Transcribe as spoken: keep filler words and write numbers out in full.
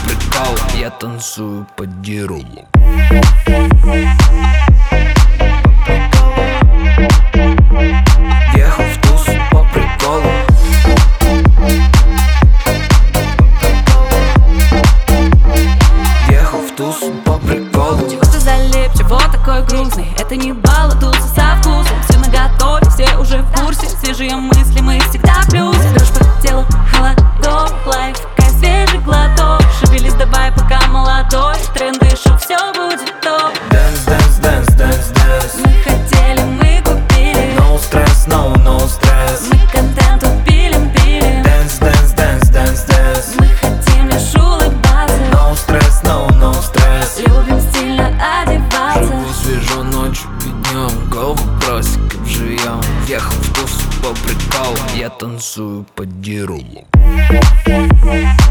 приколу, я танцую под дирулу. Въехал в тусу по приколу. Въехал в тусу по приколу. Чего ты залип, чего такой грустный? Это не бал, а туса со вкусом. Все наготове, все уже в курсе. Свежие мысли, мы всегда в плюсе. Дрожь по телу, холодок, лайф, какая свежий глоток. Шевелись давай, пока молодой. Тренды, шоу, все будет топ. Dance, dance, dance, dance, dance. Мы хотели, мы купили. No stress, no, no stress. Мы контент пилим, пилим. Dance, dance, dance, dance, dance. Мы хотим лишь улыбаться. No stress, no, no stress. Любим стильно одеваться. Живу свежо ночью и днем, голову бросиком живьем. Въехал в тусу по приколу, я танцую под дирулу.